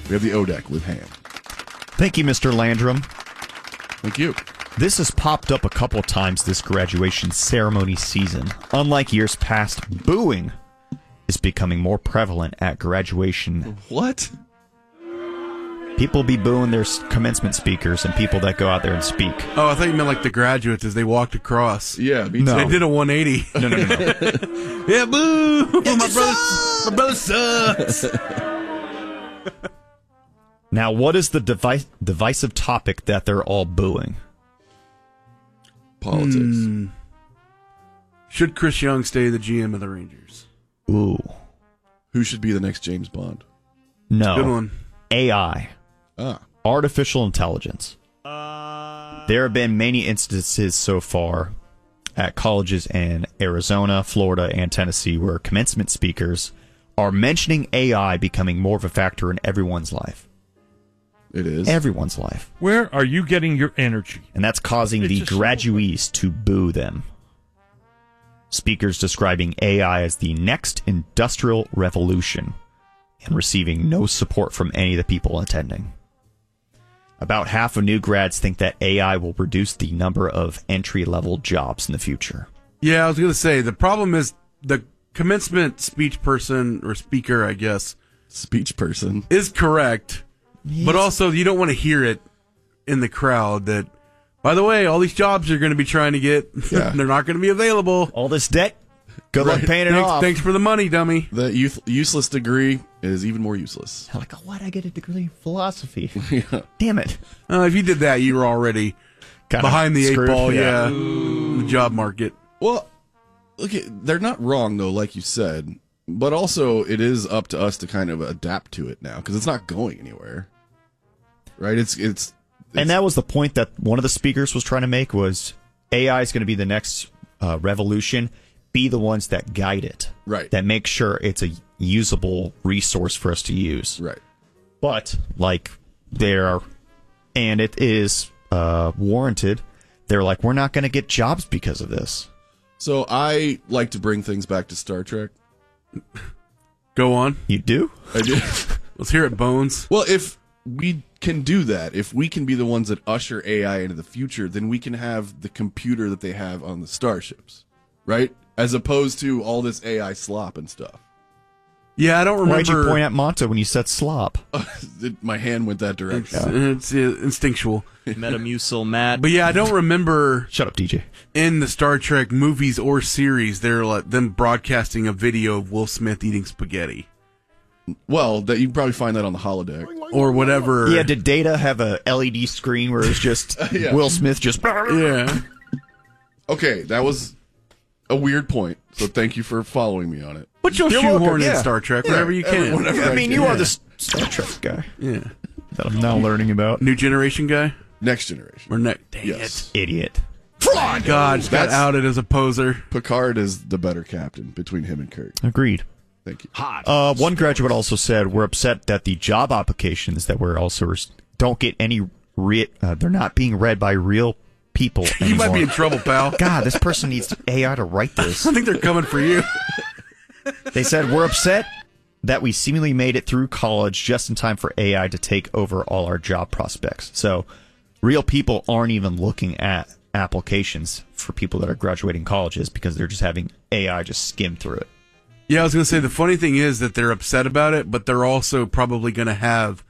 We have the O deck with Ham. Thank you, Mr. Landrum. Thank you. This has popped up a couple times this graduation ceremony season. Unlike years past, booing is becoming more prevalent at graduation. What? People be booing their commencement speakers and people that go out there and speak. Oh, I thought you meant like the graduates as they walked across. Yeah, me too. No. They did a 180. No. Yeah, boo! My brother sucks. Now, what is the divisive topic that they're all booing? Politics. Should Chris Young stay the GM of the Rangers? Ooh. Who should be the next James Bond? No. Good one. AI. Ah. Artificial intelligence. There have been many instances so far at colleges in Arizona, Florida, and Tennessee where commencement speakers are mentioning AI becoming more of a factor in everyone's life. It is. Everyone's life. Where are you getting your energy? And that's causing the graduees to boo them. Speakers describing AI as the next industrial revolution and receiving no support from any of the people attending. About half of new grads think that AI will reduce the number of entry-level jobs in the future. Yeah, I was going to say, the problem is the commencement speech person, or speaker, I guess, Speech person. is correct, but also you don't want to hear it in the crowd that, by the way, all these jobs you're going to be trying to get, Yeah. they're not going to be available. All this debt, good luck paying it off. Thanks for the money, dummy. The useless degree is even more useless. Like, why'd I get a degree in philosophy? Yeah. Damn it. If you did that, you were already Kinda behind the screwed. eight ball, yeah. The job market. Well, look, they're not wrong, though, like you said. But also, it is up to us to kind of adapt to it now, because it's not going anywhere. Right? It's And that was the point that one of the speakers was trying to make was AI is going to be the next revolution. Be the ones that guide it. Right. That make sure it's a usable resource for us to use. Right. But, like, and it is warranted, they're like, we're not going to get jobs because of this. So I like to bring things back to Star Trek. Go on. You do? I do. Let's hear it, Bones. Well, if we can do that, if we can be the ones that usher AI into the future, then we can have the computer that they have on the starships, right? As opposed to all this AI slop and stuff. Yeah, I don't remember. Why'd you point at Monta when you said slop? My hand went that direction. It's instinctual. Metamucil Matt. But yeah, I don't remember Shut up, DJ. in the Star Trek movies or series, they're like them broadcasting a video of Will Smith eating spaghetti Well, that you can probably find that on the holodeck. or whatever. Yeah, did Data have a LED screen where it was just Yeah. Will Smith just... Yeah. Okay, that was a weird point, so thank you for following me on it. But you'll You're shoehorn welcome, in yeah. Star Trek whenever you can. whenever I mean, you Yeah. are the Star Trek guy Yeah. that I'm now learning about. New generation guy? Next generation. Or Dang Yes. Idiot. it. God, just got That's- outed as a poser. Picard is the better captain between him and Kirk. Agreed. Thank you. One graduate also said, we're upset that the job applications that we're also don't get any, they're not being read by real people You anymore. might be in trouble, pal. God, this person needs AI to write this. I think they're coming for you. They said, we're upset that we seemingly made it through college just in time for AI to take over all our job prospects. So real people aren't even looking at applications for people that are graduating colleges because they're just having AI just skim through it. Yeah, I was going to say, the funny thing is that they're upset about it, but they're also probably going to have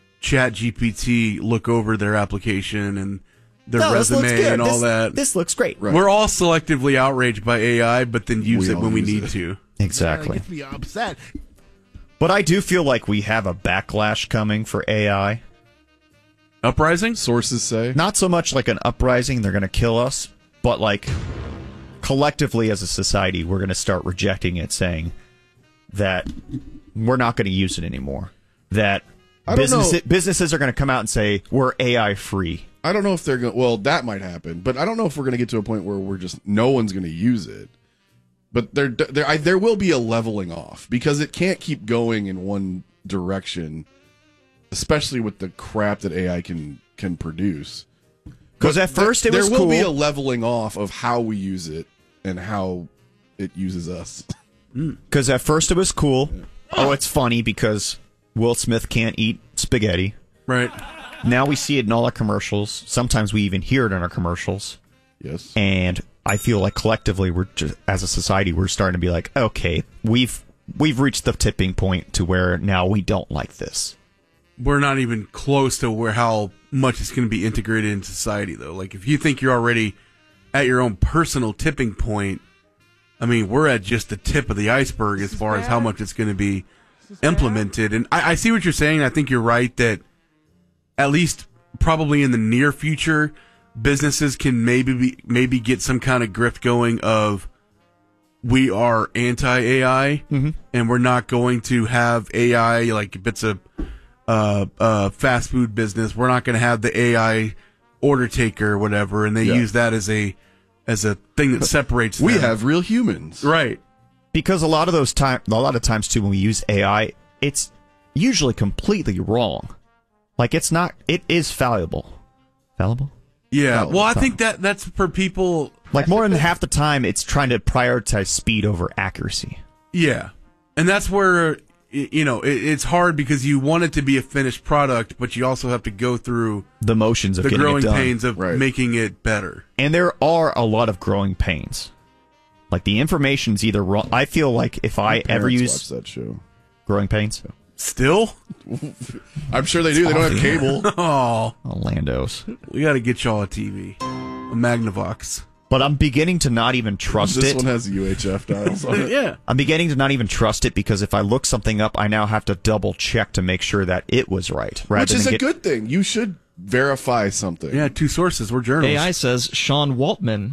ChatGPT look over their application and their resume and all that. This looks great. Right. We're all selectively outraged by AI, but then use We it all when we use need it. to. Exactly. Gets me upset. But I do feel like we have a backlash coming for AI. Uprising? Sources say. Not so much like an uprising, they're going to kill us, but like collectively as a society, we're going to start rejecting it, saying that we're not going to use it anymore. That I don't know. businesses are going to come out and say, we're AI free. I don't know if they're going. Well, that might happen, but I don't know if we're going to get to a point where we're just no one's going to use it. But there will be a leveling off because it can't keep going in one direction, especially with the crap that AI can produce. Because at first it was there will cool. be a leveling off of how we use it and how it uses us. Because at first it was cool. Oh, it's funny because Will Smith can't eat spaghetti. Right. Now we see it in all our commercials. Sometimes we even hear it in our commercials. Yes. And I feel like collectively, we're just, as a society, we're starting to be like, okay, we've reached the tipping point to where now we don't like this. We're not even close to where how much it's going to be integrated in society, though. Like, if you think you're already at your own personal tipping point, I mean, we're at just the tip of the iceberg as far as how much it's going to be implemented. And I see what you're saying. I think you're right that at least probably in the near future, businesses can maybe get some kind of grift going of we are anti-AI and we're not going to have AI, like if it's a fast food business, we're not going to have the AI order taker or whatever, and they use that as a thing that separates them. We have real humans. Right. Because a lot of times too, when we use AI, it's usually completely wrong. Like it is fallible. Fallible? Yeah. Oh, Well, I think that's for people. Like more than half the time, it's trying to prioritize speed over accuracy. Yeah. And that's where, it's hard because you want it to be a finished product, but you also have to go through The motions of the getting growing it done. pains of making it better. And there are a lot of growing pains. Like the information's either wrong. I feel like if I ever Parents use watch that show. Growing Pains, Still? I'm sure they do. They don't have cable. Oh, Landos. we got to get y'all a TV, a Magnavox. But I'm beginning to not even trust This it. one has UHF dials on it. Yeah. I'm beginning to not even trust it because if I look something up, I now have to double check to make sure that it was right. Which is a good thing. You should verify something. Yeah, two sources. We're journalists. AI says Sean Waltman.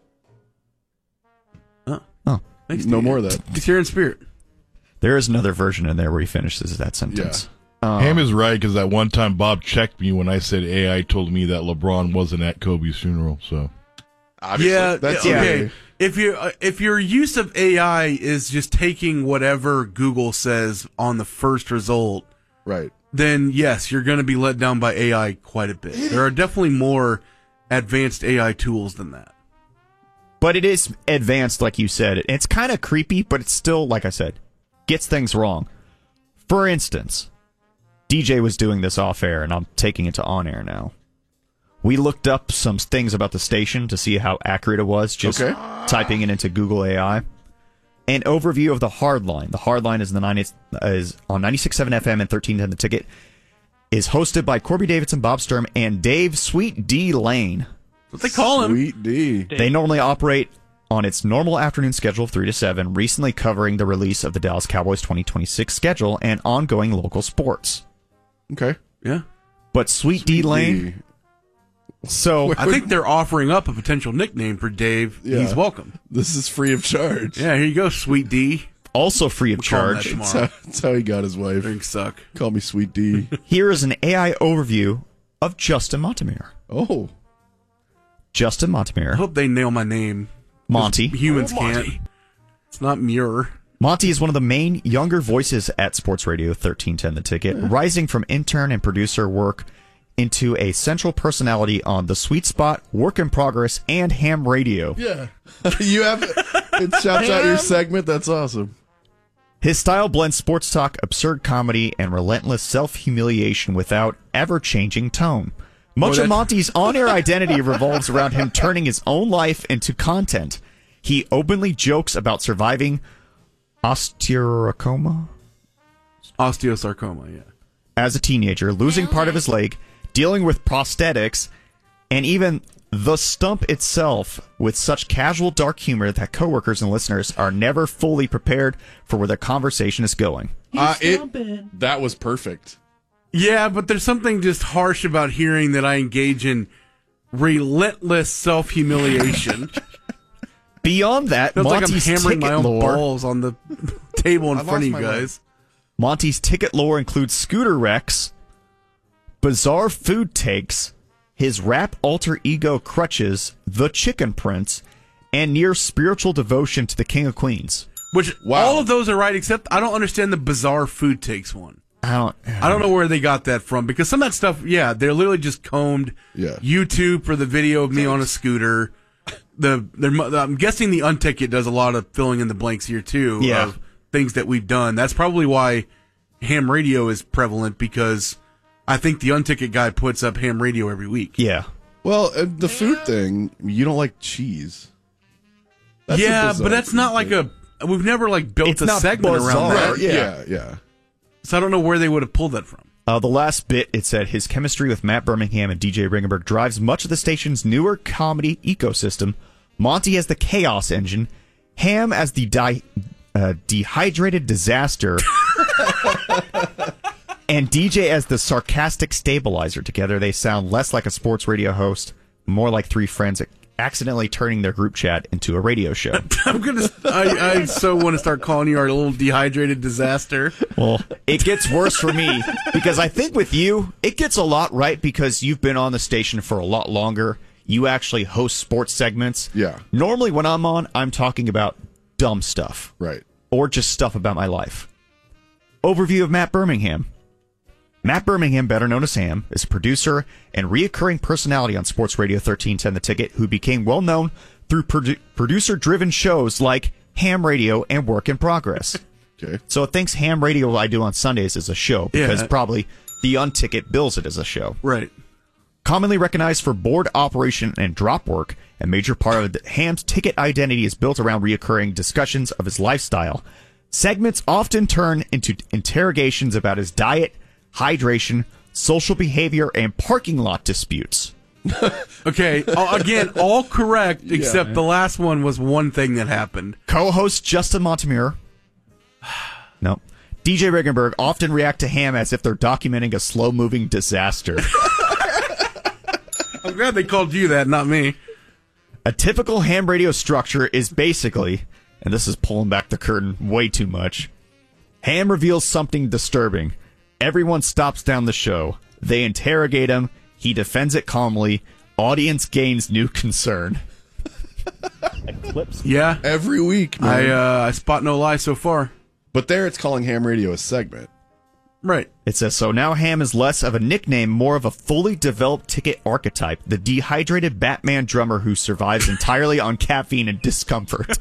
Thanks, No dude. more of that. He's here in spirit. There is another version in there where he finishes that sentence. Ham is right because that one time Bob checked me when I said AI told me that LeBron wasn't at Kobe's funeral. So Obviously. Yeah, That's okay. If your use of AI is just taking whatever Google says on the first result, Right. then yes, you're going to be let down by AI quite a bit. There are definitely more advanced AI tools than that. But it is advanced, like you said. It's kind of creepy, but it's still, like I said, gets things wrong. For instance, DJ was doing this off air, and I'm taking it to on air now. We looked up some things about the station to see how accurate it was, just typing it into Google AI. An overview of the Hardline. The Hardline is on 96.7 FM and 1310 The Ticket. Is hosted by Corby Davidson, Bob Sturm, and Dave Sweet D Lane. What they call him. Sweet D. They normally operate on its normal afternoon schedule of 3 to 7, recently covering the release of the Dallas Cowboys 2026 schedule and ongoing local sports. Okay. Yeah. But Sweet D Lane... So I think they're offering up a potential nickname for Dave. Yeah. He's welcome. This is free of charge. Yeah, here you go, Sweet D. also free of We'll call him charge, that tomorrow. That's how he got his wife. Drinks suck. Call me Sweet D. here is an AI overview of Justin Montemere. Oh. Justin I Montemere. hope they nail my name. Monty. Humans can't. It's not Muir. Monty is one of the main younger voices at Sports Radio 1310 The Ticket, rising from intern and producer work into a central personality on The Sweet Spot, Work in Progress, and Ham Radio. Yeah. You have it shouts out your segment. That's awesome. His style blends sports talk, absurd comedy, and relentless self-humiliation without ever-changing tone. Much of Monty's on-air identity revolves around him turning his own life into content. He openly jokes about surviving osteosarcoma Yeah. as a teenager, losing part of his leg, dealing with prosthetics, and even the stump itself with such casual dark humor that coworkers and listeners are never fully prepared for where the conversation is going. That was perfect. Yeah, but there's something just harsh about hearing that I engage in relentless self-humiliation. Beyond that, Feels like I'm Monty's hammering ticket my own lore... balls on the table in I front of you lost my guys. Monty's ticket lore includes scooter wrecks, bizarre food takes, his rap alter ego Crutches, the Chicken Prince, and near spiritual devotion to the King of Queens. Which, Wow. all of those are right, except I don't understand the bizarre food takes one. I don't know where they got that from, because some of that stuff, yeah, they're literally just combed YouTube for the video of me on a scooter. I'm guessing the Unticket does a lot of filling in the blanks here, too, of things that we've done. That's probably why ham radio is prevalent, because I think the Unticket guy puts up ham radio every week. Yeah. Well, the food thing, you don't like cheese. That's a Yeah, bizarre but that's not like thing. we've never like built It's a not segment around bizarre. that. Yeah. So I don't know where they would have pulled that from. The last bit, it said his chemistry with Matt Birmingham and DJ Ringenberg drives much of the station's newer comedy ecosystem. Monty as the chaos engine, Ham as the dehydrated disaster, and DJ as the sarcastic stabilizer. Together, they sound less like a sports radio host, more like three friends accidentally turning their group chat into a radio show. I so want to start calling you our little dehydrated disaster. Well, it gets worse for me because I think with you, it gets a lot right because you've been on the station for a lot longer. You actually host sports segments. Yeah. Normally when I'm on, I'm talking about dumb stuff. Right. Or just stuff about my life. Overview of Matt Birmingham. Matt Birmingham, better known as Ham, is a producer and reoccurring personality on Sports Radio 1310 The Ticket, who became well known through producer-driven shows like Ham Radio and Work in Progress. Okay. So it thinks Ham Radio I do on Sundays is a show because probably the Unticket bills it as a show. Right. Commonly recognized for board operation and drop work, a major part of Ham's ticket identity is built around reoccurring discussions of his lifestyle. Segments often turn into interrogations about his diet, hydration, social behavior, and parking lot disputes. Okay, again, all correct, except the last one was one thing that happened. Co-host Justin Montemure. No. DJ Ringenberg often react to Ham as if they're documenting a slow-moving disaster. I'm glad they called you that, not me. A typical ham radio structure is basically, and this is pulling back the curtain way too much, Ham reveals something disturbing. Everyone stops down the show. They interrogate him. He defends it calmly. Audience gains new concern. Eclipse. Yeah, Every week, man. I spot no lie so far. But there it's calling ham radio a segment. Right. It says, so now Ham is less of a nickname, more of a fully developed ticket archetype, the dehydrated Batman drummer who survives entirely on caffeine and discomfort.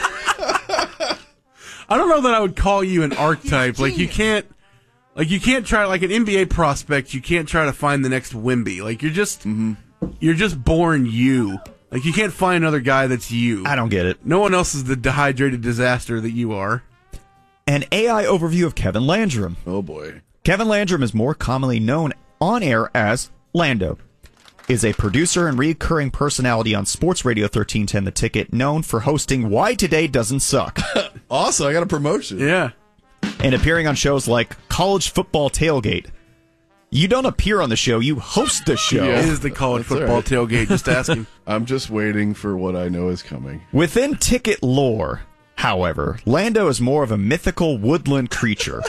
I don't know that I would call you an archetype. Like you can't try like an NBA prospect. You can't try to find the next Wemby. Like you're just born you. Like you can't find another guy that's you. I don't get it. No one else is the dehydrated disaster that you are. An AI overview of Kevin Landrum. Oh, boy. Kevin Landrum is more commonly known on air as Lando. Is a producer and recurring personality on Sports Radio 1310 The Ticket, known for hosting Why Today Doesn't Suck. Also, I got a promotion. Yeah. And appearing on shows like College Football Tailgate. You don't appear on the show, you host the show. Yeah. It is the college That's football all right. tailgate. Just asking. I'm just waiting for what I know is coming. Within ticket lore, however, Lando is more of a mythical woodland creature.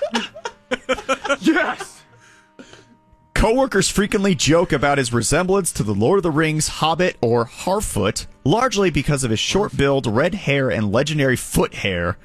Yes! Coworkers frequently joke about his resemblance to the Lord of the Rings Hobbit or Harfoot, largely because of his short build, red hair, and legendary foot hair,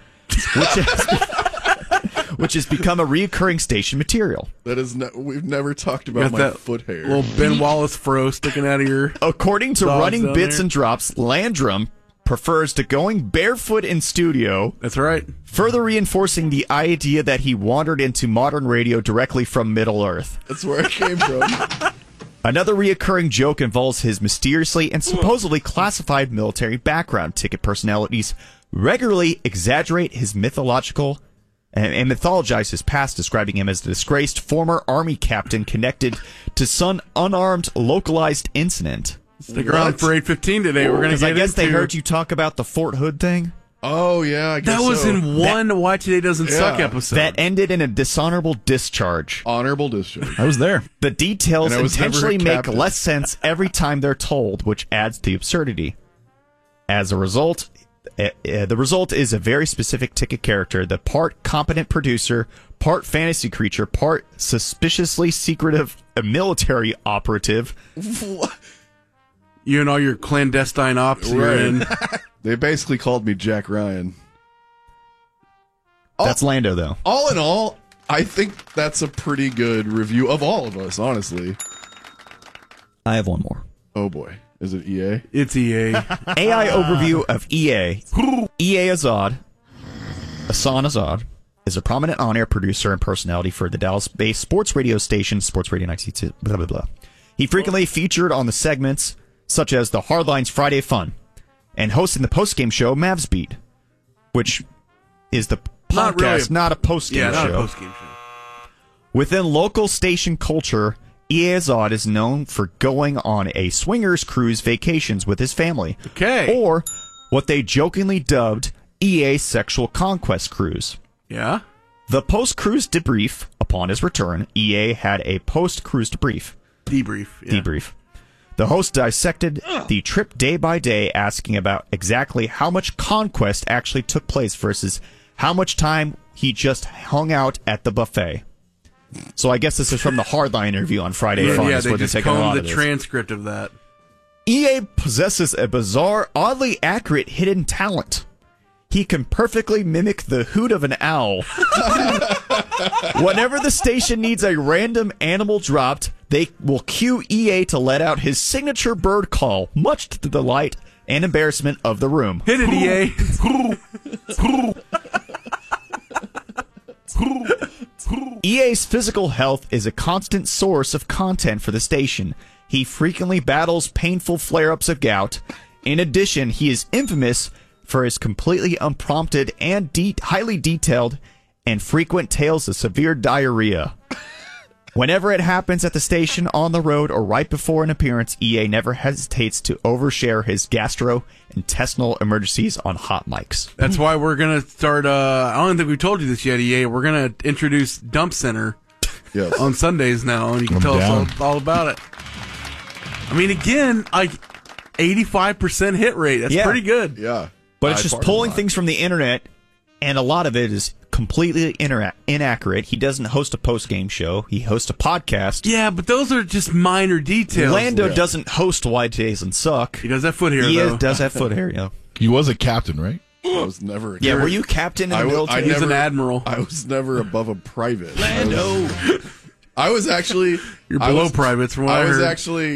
which has become a recurring station material. That is we've never talked about Got my that foot hair. Little Ben Wallace fro sticking out of your. According to Dogs Running down Bits there. and Drops, Landrum prefers to going barefoot in studio, That's right. further reinforcing the idea that he wandered into modern radio directly from Middle-earth. That's where it came from. Another reoccurring joke involves his mysteriously and supposedly classified military background. Ticket personalities regularly exaggerate his mythological and mythologize his past, describing him as a disgraced former army captain connected to some unarmed localized incident. Stick around for 8:15 today. We're going to Because get I guess they into- heard you talk about the Fort Hood thing. Oh, yeah, I guess That was so. in one Why Today Doesn't Suck Yeah. episode. That ended in a dishonorable discharge. Honorable discharge. I was there. The details And I was never intentionally a make captain. less sense every time they're told, which adds to the absurdity. As a result, the result is a very specific ticket character, the part competent producer, part fantasy creature, part suspiciously secretive military operative. You and all your clandestine ops you're Right. in. They basically called me Jack Ryan. That's Lando, though. All in all, I think that's a pretty good review of all of us, honestly. I have one more. Oh, boy. Is it EA? It's EA. AI overview of EA. EA Azad, Hassan Azad, is a prominent on-air producer and personality for the Dallas-based sports radio station, Sports Radio 92, blah, blah, blah. He frequently featured on the segments such as the Hardlines Friday Fun and hosting the post-game show Mavs Beat, which is the podcast, not a post-game show. Not a post-game show. Within local station culture, EA Azad is known for going on a swingers cruise vacations with his family. Okay. Or what they jokingly dubbed EA Sexual Conquest Cruise. Yeah? The post-cruise debrief, upon his return, EA had a post-cruise debrief. Debrief. The host dissected the trip day by day, asking about exactly how much conquest actually took place versus how much time he just hung out at the buffet. So I guess this is from the Hardline interview on Friday Fun. Yeah, is they where they're just taking a lot combed of the this. transcript of that. EA possesses a bizarre, oddly accurate hidden talent. He can perfectly mimic the hoot of an owl. Whenever the station needs a random animal dropped, they will cue EA to let out his signature bird call, much to the delight and embarrassment of the room. Hit it, EA. EA's physical health is a constant source of content for the station. He frequently battles painful flare-ups of gout. In addition, he is infamous for his completely unprompted and highly detailed and frequent tales of severe diarrhea. Whenever it happens at the station, on the road, or right before an appearance, EA never hesitates to overshare his gastrointestinal emergencies on hot mics. That's why we're going to start, I don't think we've told you this yet, EA. We're going to introduce Dump Center on Sundays now, and you can tell us all about it. I mean, again, like 85% hit rate. That's pretty good. Yeah. But it's just pulling things from the internet, and a lot of it is completely inaccurate. He doesn't host a post-game show. He hosts a podcast. Yeah, but those are just minor details. Lando doesn't host Why Jason Suck. He does have foot hair, He though. does have foot hair, yeah. He was a captain, right? I was never a Yeah, were you captain in the military? He's an admiral. I was never above a private. Lando! I was actually... You're below privates from what I heard.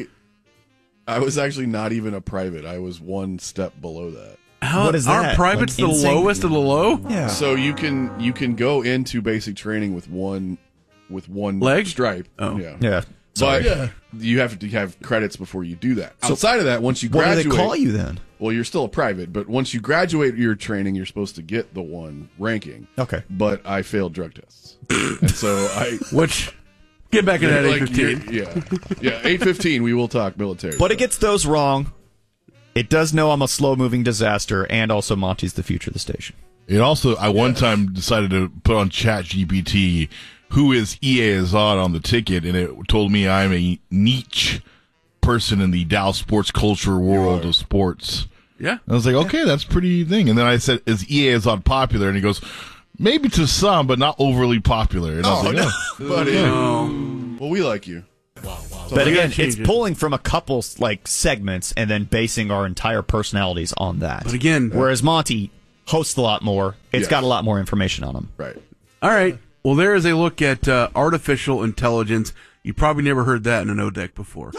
I was actually not even a private. I was one step below that. What is that? Aren't privates Like the insane? lowest of the low? Yeah. So you can go into basic training with one Leg? stripe. Oh. Yeah. Sorry. But you have to have credits before you do that. Outside of that, once you What graduate, do they call you then? well, you're still a private. But once you graduate your training, you're supposed to get the one ranking. Okay. But I failed drug tests, and so I. Which, get back in that like, 815. yeah, 815. We will talk military. But it gets those wrong. It does know I'm a slow-moving disaster, and also Monty's the future of the station. It also, I one time decided to put on ChatGPT, who is EA Azad on the ticket, and it told me I'm a niche person in the Dallas sports culture world of sports. Yeah. I was like, okay, that's pretty thing. And then I said, is EA Azad popular? And he goes, maybe to some, but not overly popular. And I was like, oh. buddy. Well, we like you. But we again, gotta change it's it. pulling from a couple like segments and then basing our entire personalities on that. But again, whereas Monty hosts a lot more, it's got a lot more information on him. Right. all right. Well, there is a look at artificial intelligence. You probably never heard that in an O-Deck before.